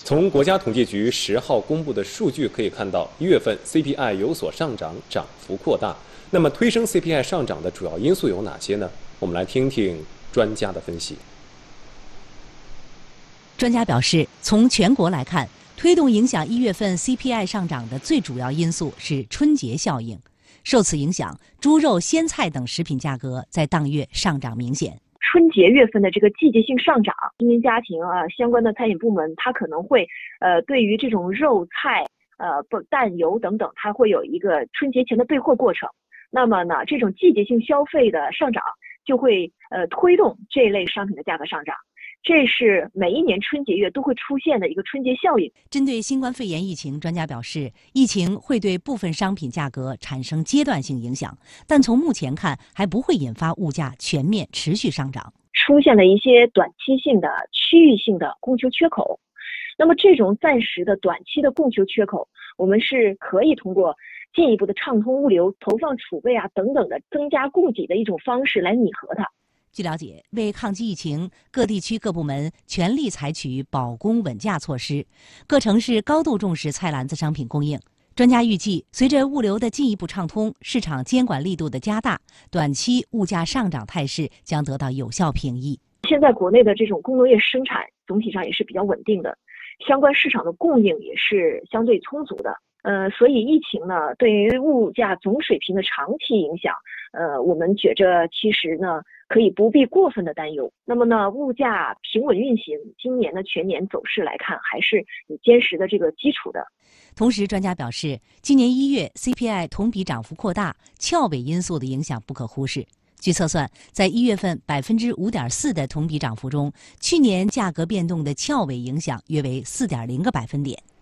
从国家统计局10号公布的数据可以看到，1月份 CPI 有所上涨，涨幅扩大。那么推升 CPI 上涨的主要因素有哪些呢？我们来听听专家的分析。 专家表示，从全国来看，推动影响1月份 CPI 上涨的最主要因素是春节效应。受此影响，猪肉、鲜菜等食品价格在当月上涨明显。 春节月份的这个季节性上涨，居民家庭相关的餐饮部门，它可能会对于这种肉菜蛋油等等，它会有一个春节前的备货过程。那么呢，这种季节性消费的上涨就会推动这类商品的价格上涨。这是每一年春节月都会出现的一个春节效应。 针对新冠肺炎疫情，专家表示，疫情会对部分商品价格产生阶段性影响，但从目前看，还不会引发物价全面持续上涨。 出现了一些短期性的、区域性的供求缺口。那么这种暂时的短期的供求缺口，我们是可以通过进一步的畅通物流、投放储备等等的增加供给的一种方式来拟合它。 据了解，为抗击疫情，各地区各部门全力采取保供稳价措施，各城市高度重视菜篮子商品供应。专家预计，随着物流的进一步畅通，市场监管力度的加大，短期物价上涨态势将得到有效平抑。 现在国内的这种工农业生产总体上也是比较稳定的，相关市场的供应也是相对充足的。所以疫情呢，对于物价总水平的长期影响，我们觉着其实呢，可以不必过分的担忧。那么呢，物价平稳运行，今年的全年走势来看，还是有坚实的这个基础的。 同时，专家表示，今年1月 CPI 同比涨幅扩大，翘尾因素的影响不可忽视。据测算，在1月份5.4%的同比涨幅中，去年价格变动的翘尾影响约为4.0个百分点。